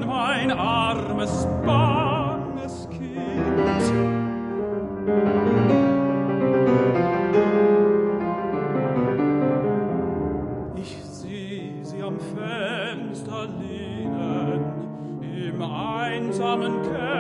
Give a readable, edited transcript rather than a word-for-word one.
mein armes, banges Kind. Ich seh sie am Fenster lehnen, im einsamen Kämmerlein,